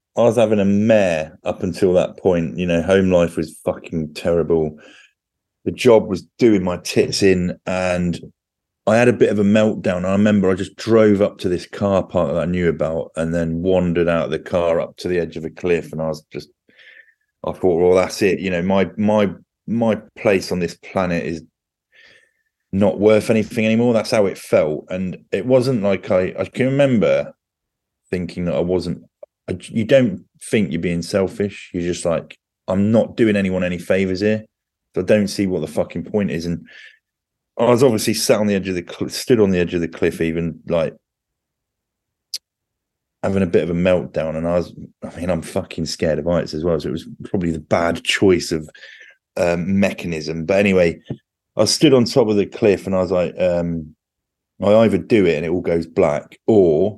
I: a mare up until that point. Home life was fucking terrible. The job was doing my tits in, and I had a bit of a meltdown. I remember I just drove up to this car park that I knew about and then wandered out of the car up to the edge of a cliff, and I was just I thought, well, that's it. You know, my place on this planet is not worth anything anymore. That's how it felt. And it wasn't like I can remember thinking that I wasn't, you don't think you're being selfish. You're just like, I'm not doing anyone any favors here. So I don't see what the fucking point is. And I was obviously sat on the edge of the stood on the edge of the cliff, even like having a bit of a meltdown. And I'm fucking scared of heights as well. So it was probably the bad choice of mechanism. But anyway, I stood on top of the cliff and I was like, I either do it and it all goes black, or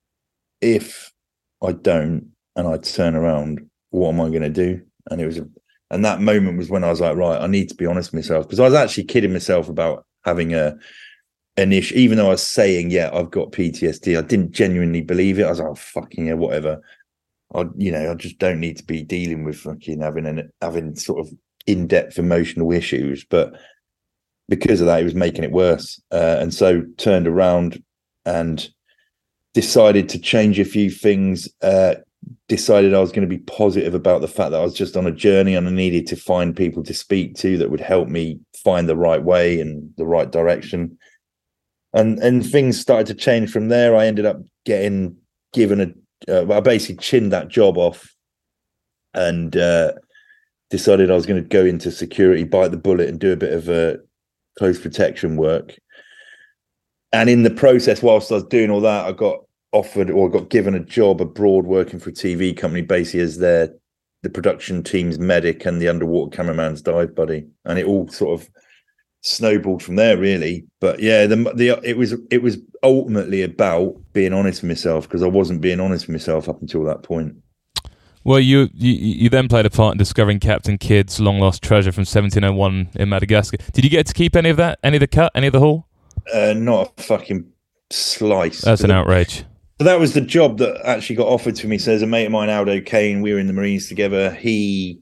I: if I don't and I turn around, what am I going to do? And and that moment was when I was like, right, I need to be honest with myself, because I was actually kidding myself about having an issue, even though I was saying, yeah, I've got PTSD. I didn't genuinely believe it. I was like, oh, fucking yeah, whatever. I just don't need to be dealing with fucking having sort of in-depth emotional issues. But because of that, it was making it worse. And so turned around and decided to change a few things, decided I was going to be positive about the fact that I was just on a journey and I needed to find people to speak to that would help me find the right way and the right direction. And things started to change from there. I ended up getting given I basically chinned that job off and decided I was going to go into security, bite the bullet and do a bit of close protection work. And in the process, whilst I was doing all that, I got offered or got given a job abroad working for a TV company, basically as the production team's medic and the underwater cameraman's dive buddy. And it all sort of snowballed from there, really. But yeah, it was ultimately about being honest with myself, because I wasn't being honest with myself up until that point.
D: Well, you then played a part in discovering Captain Kidd's long lost treasure from 1701 in Madagascar. Did you get to keep any of that? Any of the cut? Any of the haul?
I: Not a fucking slice.
D: That's an outrage.
I: So that was the job that actually got offered to me. So there's a mate of mine, Aldo Kane. We were in the Marines together. He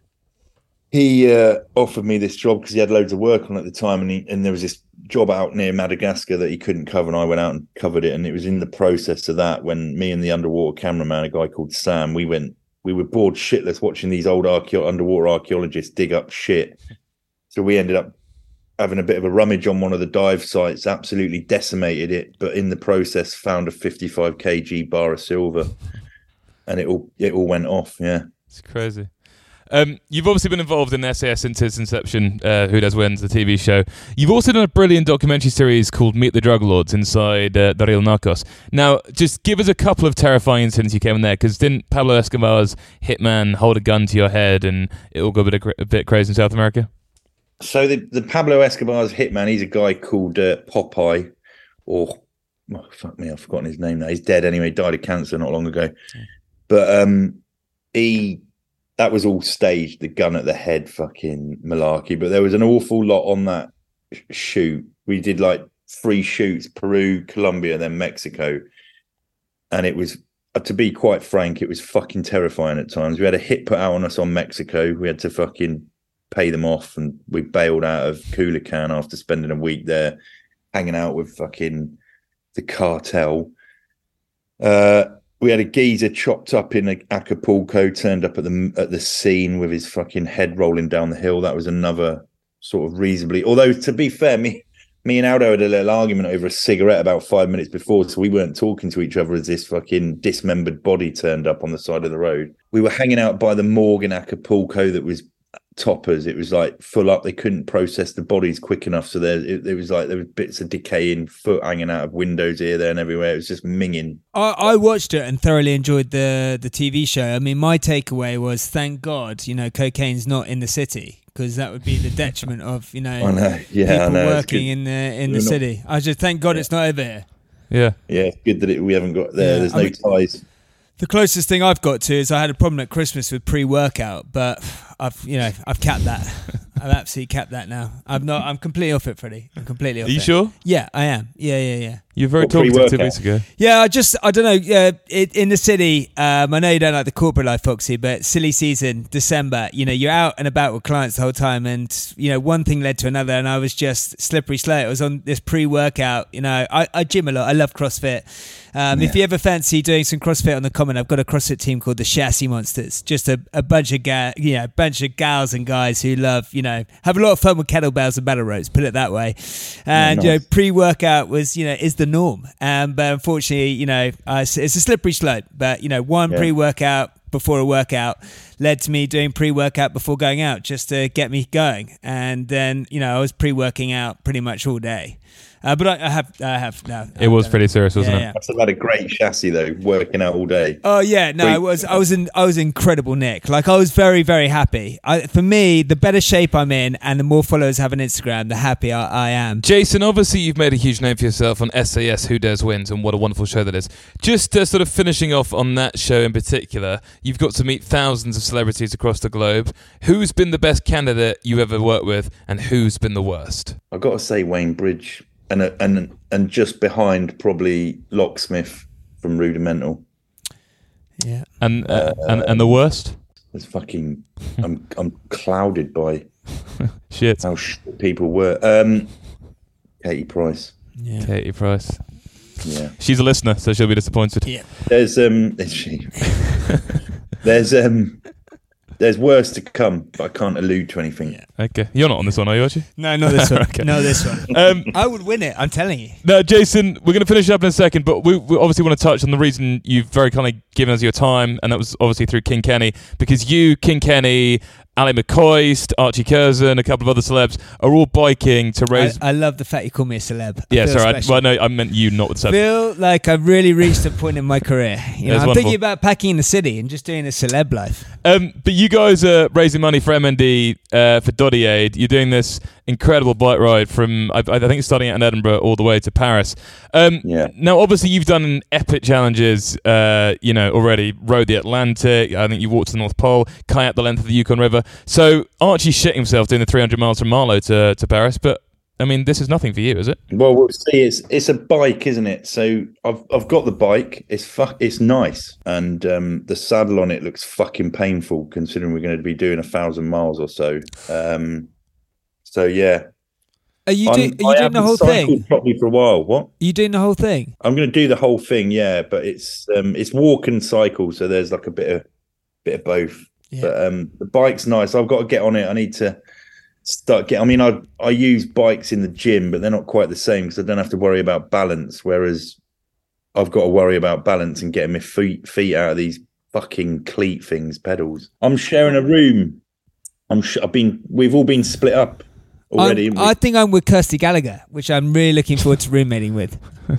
I: offered me this job because he had loads of work on at the time, and there was this job out near Madagascar that he couldn't cover, and I went out and covered it. And it was in the process of that when me and the underwater cameraman, a guy called Sam, we were bored shitless watching these old underwater archaeologists dig up shit. So we ended up having a bit of a rummage on one of the dive sites, absolutely decimated it, but in the process found a 55 kg bar of silver, and it all went off. Yeah,
D: it's crazy. You've obviously been involved in SAS since its inception, Who Does Wins, the TV show. You've also done a brilliant documentary series called Meet the Drug Lords inside Daryl Narcos. Now, just give us a couple of terrifying incidents you came in there, because didn't Pablo Escobar's hitman hold a gun to your head and it all got a bit crazy in South America?
I: So the Pablo Escobar's hitman, he's a guy called Popeye, or fuck me, I've forgotten his name now. He's dead anyway. He died of cancer not long ago. But that was all staged, the gun at the head fucking malarkey. But there was an awful lot on that shoot. We did like 3 shoots: Peru, Colombia, then Mexico. And it was, to be quite frank, it was fucking terrifying at times. We had a hit put out on us on Mexico. We had to fucking pay them off, and we bailed out of Culiacan after spending a week there hanging out with fucking the cartel. We had a geezer chopped up in Acapulco, turned up at the scene with his fucking head rolling down the hill. That was another sort of reasonably, although to be fair, me and Aldo had a little argument over a cigarette about 5 minutes before, so we weren't talking to each other as this fucking dismembered body turned up on the side of the road. We were hanging out by the morgue in Acapulco that was toppers. It was like full up. They couldn't process the bodies quick enough, so there was bits of decaying foot hanging out of windows here, there, and everywhere. It was just minging.
H: I watched it and thoroughly enjoyed the TV show. I mean, my takeaway was, thank God, cocaine's not in the city, because that would be the detriment of people working in the city. I just thank God it's not over here.
D: Yeah,
I: it's good that we haven't got there. There's no ties.
H: The closest thing I've got to is I had a problem at Christmas with pre-workout, but I've capped that. I've absolutely capped that now. I'm completely off it, Freddie. I'm completely off it.
D: Are you sure?
H: Yeah, I am. Yeah.
D: You're very talkative 2 weeks ago.
H: Yeah, I don't know. In the city, I know you don't like the corporate life, Foxy, but silly season, December, you're out and about with clients the whole time. And, one thing led to another, and I was just slippery slope. I was on this pre-workout. I gym a lot. I love CrossFit. If you ever fancy doing some CrossFit on the Common, I've got a CrossFit team called the Chassis Monsters. Just a bunch of gals and guys who love, have a lot of fun with kettlebells and battle ropes, put it that way. And,
I: nice.
H: Pre-workout was, is the norm. But unfortunately, it's a slippery slope. But, one pre-workout before a workout led to me doing pre-workout before going out just to get me going. And then, I was pre-working out pretty much all day. But I have now.
D: It was pretty serious, wasn't it?
H: Yeah.
I: Must have had a great chassis though, working out all day.
H: Oh yeah, no, I was in incredible nick. Like I was very, very happy. For me, the better shape I'm in, and the more followers I have on Instagram, the happier I am.
D: Jason, obviously you've made a huge name for yourself on SAS Who Dares Wins, and what a wonderful show that is. Just sort of finishing off on that show in particular, you've got to meet thousands of celebrities across the globe. Who's been the best candidate you ever worked with, and who's been the worst?
I: I've got to say Wayne Bridge. And just behind probably Locksmith from Rudimental.
H: Yeah.
D: And the worst?
I: It's fucking. I'm clouded by
D: shit.
I: How shit people were. Katie Price.
H: Yeah.
D: Katie Price.
I: Yeah.
D: She's a listener, so she'll be disappointed.
H: Yeah.
I: Is she? There's worse to come, but I can't allude to anything.
H: Yeah.
D: Okay. You're not on this one, are you, Archie?
H: No, not this one.
D: Okay.
H: No, this one. I would win it, I'm telling you.
D: No, Jason, we're going to finish up in a second, but we obviously want to touch on the reason you've very kindly given us your time, and that was obviously through King Kenny, because you, King Kenny, Ali McCoist, Archie Curzon, a couple of other celebs are all biking to raise...
H: I love the fact you call me a celeb.
D: Yeah, sorry. I meant you, not with celebs.
H: I feel like I've really reached a point in my career. I'm
D: wonderful.
H: thinking about packing in the city and just doing a celeb life.
D: But you guys are raising money for MND for Doddy Aid. You're doing this incredible bike ride from, I think it's starting out in Edinburgh all the way to Paris. Now, obviously, you've done epic challenges, already. Rode the Atlantic. I think you walked to the North Pole, kayaked the length of the Yukon River. So Archie shitting himself doing the 300 miles from Marlow to Paris, but I mean, this is nothing for you, is it?
I: Well, we'll see. It's a bike, isn't it? So I've got the bike. It's nice, and the saddle on it looks fucking painful, considering we're going to be doing 1,000 miles or so. So yeah.
H: Are you doing the whole thing?
I: Properly for a while. What?
H: Are you doing the whole thing?
I: I'm going to do the whole thing, yeah. But it's walk and cycle, so there's like a bit of both.
H: Yeah.
I: But the bike's nice. I've got to get on it. I need to start getting. I mean, I use bikes in the gym, but they're not quite the same because I don't have to worry about balance. Whereas I've got to worry about balance and getting my feet out of these fucking cleat things, pedals. I'm sharing a room. We've all been split up already.
H: I think I'm with Kirsty Gallagher, which I'm really looking forward to roommating with.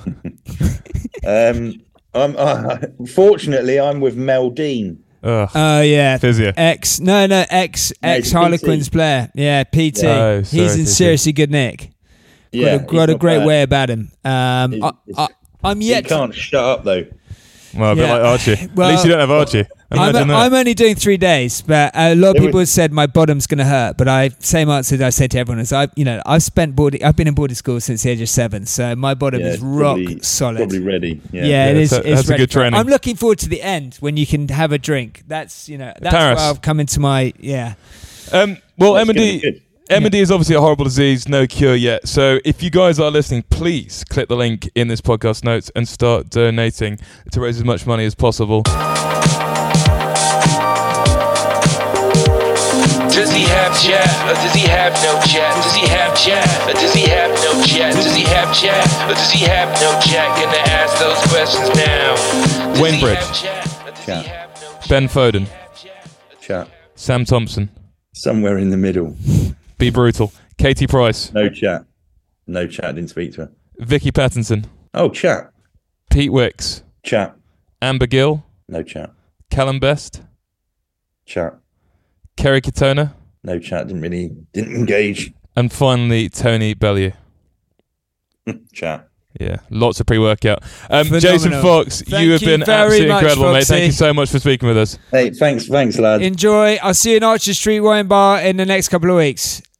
I: Fortunately, I'm with Mel Dean.
H: Yeah.
D: Physio.
H: Ex Harlequins player. Yeah, PT.
D: Oh,
H: he's in seriously good nick. Got a great way about him. I'm yet.
I: He can't shut up though.
D: Well, a bit like Archie.
H: Well,
D: at least you don't have Archie.
H: I'm only doing 3 days, but a lot of people have said my bottom's going to hurt. But same answer that I say to everyone is I've been in boarding school since the age of 7, so my bottom is rock solid.
I: Probably ready.
H: It is.
D: That's a good training.
H: I'm looking forward to the end when you can have a drink. That's
D: Paris.
H: where I've come into my
D: Well, MND is obviously a horrible disease, no cure yet. So if you guys are listening, please click the link in this podcast notes and start donating to raise as much money as possible.
F: Does he have chat, or does he have no chat? Does he have chat, or does he have no chat? Does he have chat, or does he have no chat? Gonna ask those questions now.
D: Wayne Bridge.
I: Chat.
D: Ben Foden.
I: Chat.
D: Sam Thompson.
I: Somewhere in the middle.
D: Be brutal. Katie Price.
I: No chat. Didn't speak to her.
D: Vicky Pattinson.
I: Oh, chat.
D: Pete Wicks.
I: Chat.
D: Amber Gill.
I: No chat.
D: Callum Best.
I: Chat.
D: Kerry Katona.
I: No chat. Didn't engage.
D: And finally, Tony Bellew.
I: Chat.
D: Yeah, lots of pre-workout. Jason Fox, you have been absolutely incredible,
H: Foxy.
D: mate. Thank you so much for speaking with us.
I: Hey, thanks, lad.
H: Enjoy. I'll see you in Archer Street Wine Bar in the next couple of weeks.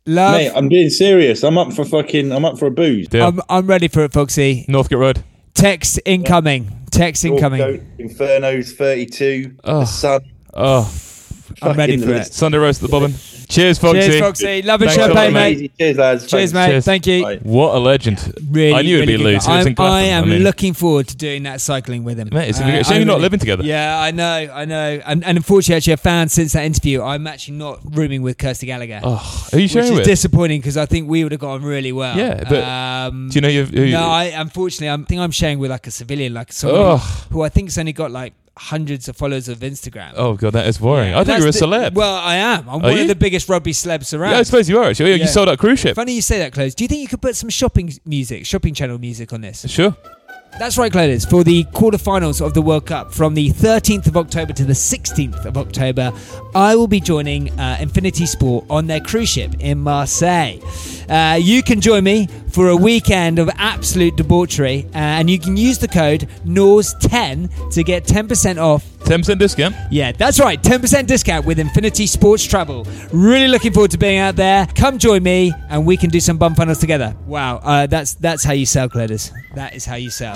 H: Love.
I: Mate, I'm being serious. I'm up for a booze.
H: I'm ready for it, Foxy.
D: Northcote Road.
H: Text incoming.
I: Northcote, Inferno's 32. The sun.
H: I'm ready for it.
D: Sunday roast at the Bobbin. Cheers, Foxy.
H: Cheers, Foxy. Love and
D: Thanks,
H: champagne, mate.
I: Cheers, lads.
H: Cheers, mate.
D: Cheers.
H: Thank you.
I: Bye.
D: What a legend.
H: Really,
D: I knew it'd be
H: really
D: loose.
H: good.
D: It was in Clapham.
H: I am
D: I mean-
H: looking forward to doing that cycling with him.
D: Mate, it's a shame you're not living together.
H: Yeah, I know. And unfortunately, actually, I found since that interview, I'm actually not rooming with Kirsty Gallagher.
D: Oh, who are you sharing
H: which is
D: with?
H: disappointing because I think we would have gone really well.
D: Yeah, but do you know
H: unfortunately, I think I'm sharing with like a civilian, like someone who I think's only got like hundreds of followers of Instagram.
D: Oh god, that is boring. I thought you were a celeb.
H: Well, I am. I'm one of the biggest rugby celebs around.
D: Yeah, I suppose you are actually. You sold out cruise ship.
H: Funny you say that, Close. Do you think you could put some shopping channel music on this?
D: Sure.
H: That's right, Cloders. For the quarterfinals of the World Cup from the 13th of October to the 16th of October, I will be joining Infinity Sport on their cruise ship in Marseille. You can join me for a weekend of absolute debauchery, and you can use the code NORS10 to get 10% off.
D: 10% discount?
H: Yeah, that's right. 10% discount with Infinity Sports Travel. Really looking forward to being out there. Come join me and we can do some bum funnels together. Wow, that's how you sell, Cloders. That is how you sell.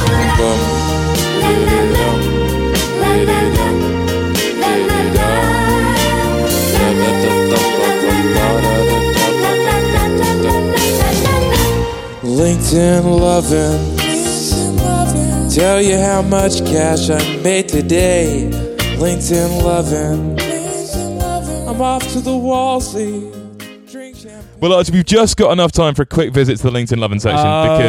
F: LinkedIn loving. Tell you how much cash I made today. LinkedIn loving. I'm off to the Wolseley.
D: Well, Archie, we've just got enough time for a quick visit to the LinkedIn Lovin' section.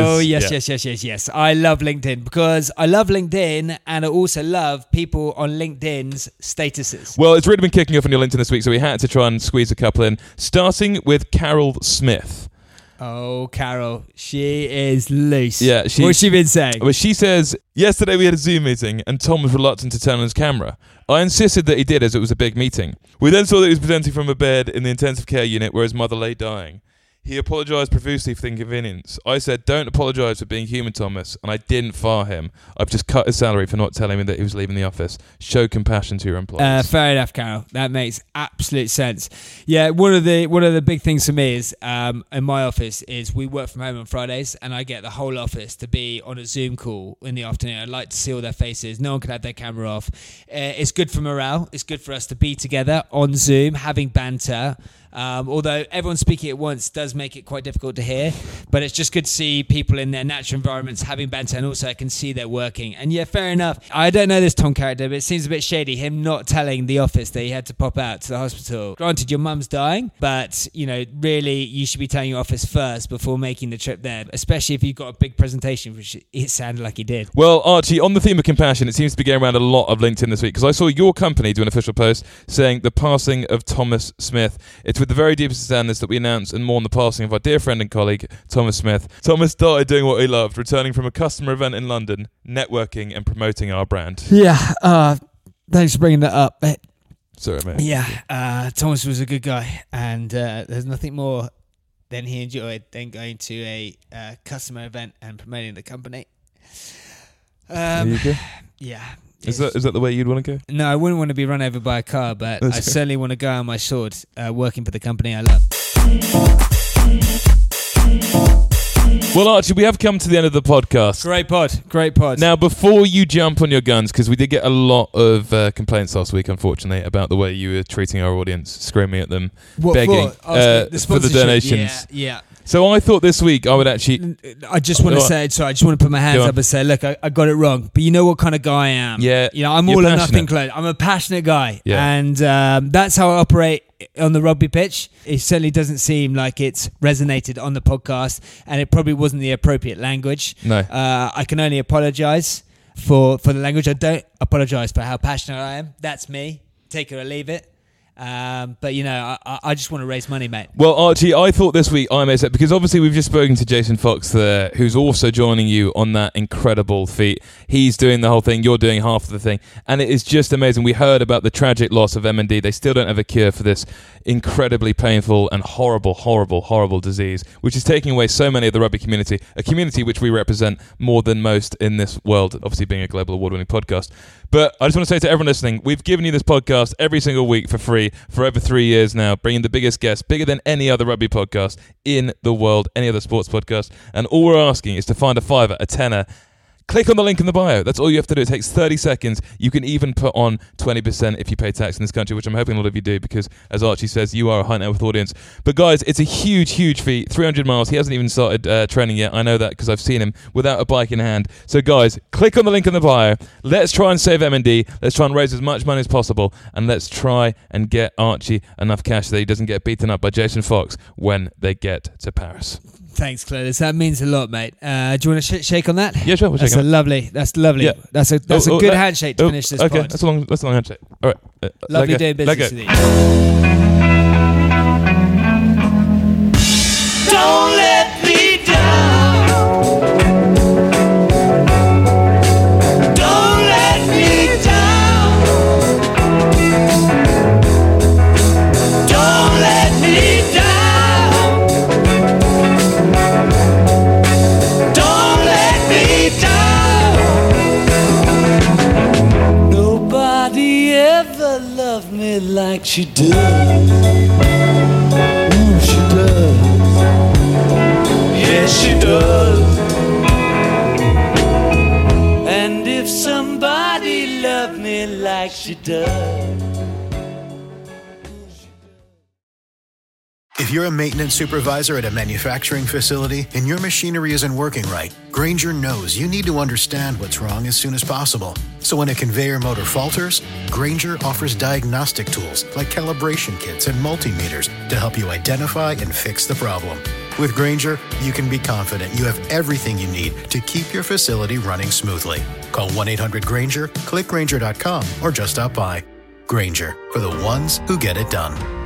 H: Yes. I love LinkedIn because I love LinkedIn and I also love people on LinkedIn's statuses.
D: Well, it's really been kicking off on your LinkedIn this week, so we had to try and squeeze a couple in, starting with Carol Smith.
H: Oh, Carol, she is loose.
D: Yeah,
H: what's she been saying?
D: Well, she says, yesterday we had a Zoom meeting and Tom was reluctant to turn on his camera. I insisted that he did as it was a big meeting. We then saw that he was presenting from a bed in the intensive care unit where his mother lay dying. He apologised profusely for the inconvenience. I said, don't apologise for being human, Thomas, and I didn't fire him. I've just cut his salary for not telling me that he was leaving the office. Show compassion to your employees.
H: Fair enough, Carol. That makes absolute sense. Yeah, one of the big things for me is in my office is we work from home on Fridays, and I get the whole office to be on a Zoom call in the afternoon. I like to see all their faces. No one can have their camera off. It's good for morale. It's good for us to be together on Zoom, having banter. Although everyone speaking at once does make it quite difficult to hear, but it's just good to see people in their natural environments having banter, and also I can see they're working. And yeah, fair enough. I don't know this Tom character, but it seems a bit shady, him not telling the office that he had to pop out to the hospital. Granted, your mum's dying, but really you should be telling your office first before making the trip there, especially if you've got a big presentation, which it sounded like he did.
D: Well, Archie, on the theme of compassion, it seems to be going around a lot of LinkedIn this week, because I saw your company do an official post saying the passing of Thomas Smith. It's with the very deepest sadness that we announce and mourn the passing of our dear friend and colleague, Thomas Smith. Thomas died doing what he loved, returning from a customer event in London, networking and promoting our brand.
H: Yeah, thanks for bringing that up, mate.
D: Sorry, mate.
H: Yeah, Thomas was a good guy, and there's nothing more than he enjoyed than going to a customer event and promoting the company.
D: There you go.
H: Yeah.
D: Is that the way you'd want to go?
H: No, I wouldn't want to be run over by a car, but I certainly want to go on my sword working for the company I love.
D: Well, Archie, we have come to the end of the podcast.
H: Great pod.
D: Now, before you jump on your guns, because we did get a lot of complaints last week, unfortunately, about the way you were treating our audience, screaming at them, begging for the donations.
H: Yeah.
D: So I thought this week I would actually...
H: I just want to say, sorry, I just want to put my hands up and say, look, I got it wrong. But you know what kind of guy I am.
D: Yeah.
H: I'm all or nothing, Claude. I'm a passionate guy.
D: Yeah.
H: And that's how I operate on the rugby pitch. It certainly doesn't seem like it's resonated on the podcast, and it probably wasn't the appropriate language.
D: No.
H: I can only apologise for the language. I don't apologise for how passionate I am. That's me. Take it or leave it. But I just want to raise money, mate.
D: Well, Archie, I thought this week I may say, because obviously we've just spoken to Jason Fox there, who's also joining you on that incredible feat. He's doing the whole thing, you're doing half of the thing, and it is just amazing. We heard about the tragic loss of MND. They still don't have a cure for this incredibly painful and horrible disease, which is taking away so many of the rugby community, a community which we represent more than most in this world, obviously being a global award-winning podcast. But I just want to say to everyone listening, we've given you this podcast every single week for free. free for over 3 years now, bringing the biggest guests, bigger than any other rugby podcast in the world, any other sports podcast. And all we're asking is to find a fiver, a tenner. Click on the link in the bio. That's all you have to do. It takes 30 seconds. You can even put on 20% if you pay tax in this country, which I'm hoping a lot of you do because, as Archie says, you are a high net worth audience. But guys, it's a huge, huge feat. 300 miles. He hasn't even started training yet. I know that because I've seen him without a bike in hand. So guys, click on the link in the bio. Let's try and save M&D. Let's try and raise as much money as possible. And let's try and get Archie enough cash that he doesn't get beaten up by Jason Fox when they get to Paris.
H: Thanks, Clovis. That means a lot, mate. Do you want to shake on that?
D: Yeah, sure. We'll
H: that's
D: shake on
H: lovely. That's lovely.
D: Yeah.
H: That's a good handshake to finish this
D: Okay,
H: pod.
D: that's a long handshake. All right.
H: Lovely doing business with you.
C: Don't let me down. Don't let me down. Don't let me down. Don't let me down. Nobody ever loved me like she does. Ooh, she does. Yes, she does. And if somebody loved me like she does.
B: If you're a maintenance supervisor at a manufacturing facility and your machinery isn't working right, Grainger knows you need to understand what's wrong as soon as possible. So when a conveyor motor falters, Grainger offers diagnostic tools like calibration kits and multimeters to help you identify and fix the problem. With Grainger, you can be confident you have everything you need to keep your facility running smoothly. Call 1-800-GRAINGER, click Grainger.com, or just stop by. Grainger, for the ones who get it done.